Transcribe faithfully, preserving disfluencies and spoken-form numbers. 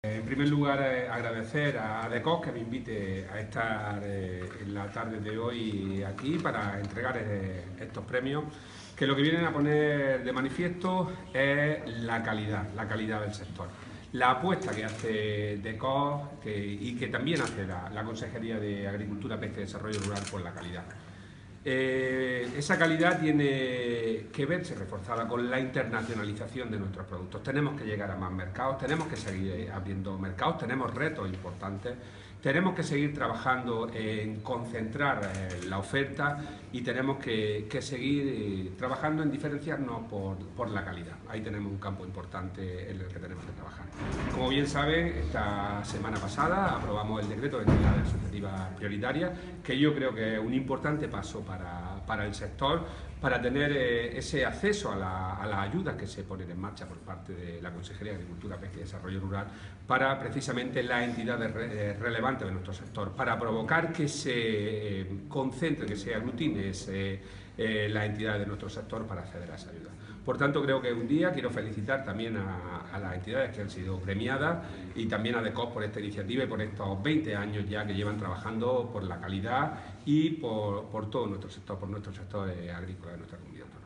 En primer lugar, eh, agradecer a ADECOS que me invite a estar eh, en la tarde de hoy aquí para entregar eh, estos premios, que lo que vienen a poner de manifiesto es la calidad, la calidad del sector. La apuesta que hace ADECOS que, y que también hace la, la Consejería de Agricultura, Pesca y Desarrollo Rural por la calidad. Eh, esa calidad tiene que verse reforzada con la internacionalización de nuestros productos. Tenemos que llegar a más mercados, tenemos que seguir abriendo mercados, tenemos retos importantes, tenemos que seguir trabajando en concentrar eh, la oferta y tenemos que, que seguir eh, trabajando en diferenciarnos por, por la calidad. Ahí tenemos un campo importante en el que tenemos que trabajar. Como bien saben, esta semana pasada aprobamos el decreto de entidades asociativas prioritarias, que yo creo que es un importante paso para, para el sector, para tener eh, ese acceso a, la, a las ayudas que se ponen en marcha por parte de la Consejería de Agricultura, Pesca y Desarrollo Rural para precisamente las entidades re, eh, relevantes de nuestro sector, para provocar que se eh, concentre, que se aglutine ese, eh, las entidades de nuestro sector para acceder a esa ayuda. Por tanto, creo que un día quiero felicitar también a, a las entidades que han sido premiadas y también a ADECOS por esta iniciativa y por estos veinte años ya que llevan trabajando por la calidad y por, por todo nuestro sector, por nuestro sector agrícola de nuestra comunidad.